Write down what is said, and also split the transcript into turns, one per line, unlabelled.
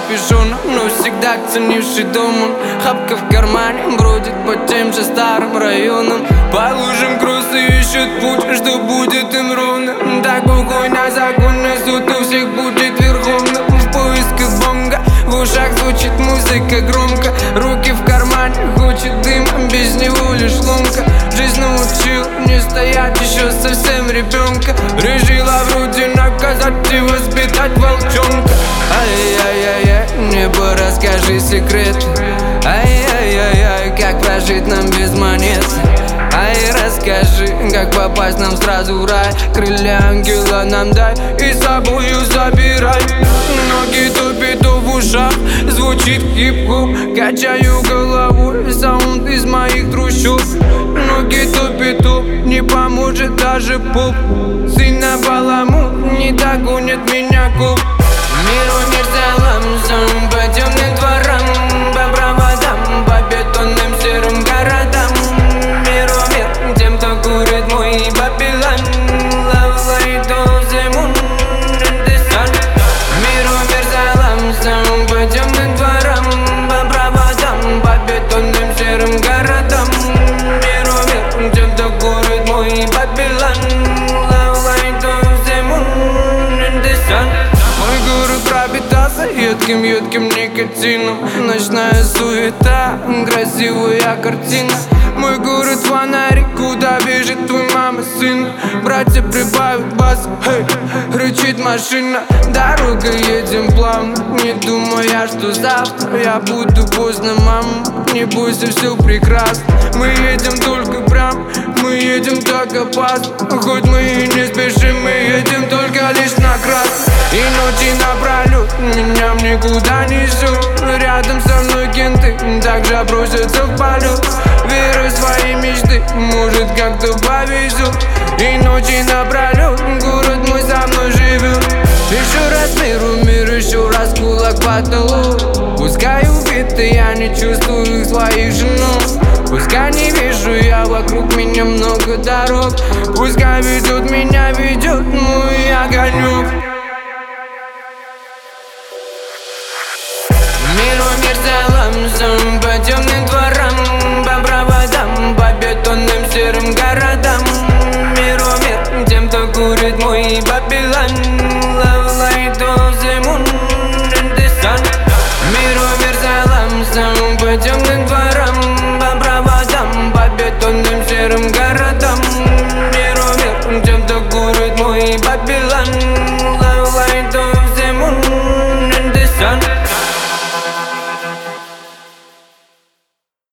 капюшоном, но всегда ценивший дом он. Хапка в кармане бродит по тем же старым районам. По лужам кроссы ищут путь, что будет им ровно. Так бухой на законный суд у всех будет верховным. В поисках бонга, в ушах звучит музыка громко. Руки в кармане, хочет дым, без него лишь ломка. Жизнь научил не стоять еще совсем ребенка. Решила вроде наказать и воспитать волчонка. Ай-яй-яй-яй, небо, расскажи секреты. Ай-яй-яй-яй, как прожить нам без монет. Ай, расскажи, как попасть нам сразу в рай. Крылья ангела нам дай и с собою забирай. Ноги топит в ушах, звучит хип-хоп. Качаю головой, саунд из моих трущоб. Ноги топит, не поможет даже поп. Сына баламут, не догонит меня коп. Мир залом, по темным дворам, по проводам, по бетонным серым городам. Мир тем, кто курит мой Babylon. Love light of the moon and the sun. Мир залом, по темным дворам, по проводам, по бетонным серым городам. Мир тем, кто курит мой Babylon. Love light of the moon and the sun. Мой город пропитался едким никотином. Ночная суета, красивая картина. Мой город фонарик, куда бежит твой мама сын. Братья прибавят бас, хей, рычит машина. Дорога едем плавно, не думая, что завтра я буду поздно, мама. Не бойся, все прекрасно. Мы едем только прям, мы едем так опасно. Хоть мы и не спешим, мы едем только лишь на красный. И ночи напролет меня никуда не ждут. Рядом со мной кенты также бросятся в полет. Верю в свои мечты, может как-то повезет. И ночи напролет город мой со мной живет. Еще раз мир, еще раз кулак в потолок. Пускай убиты, я не чувствую своих женов. Пускай не вижу я вокруг меня много дорог. Пускай ведет меня, ведет мой огонек. Мир залом, по темным дворам, по проводам, по бетонным серым городам. Мир тем, кто курит мой Babylon.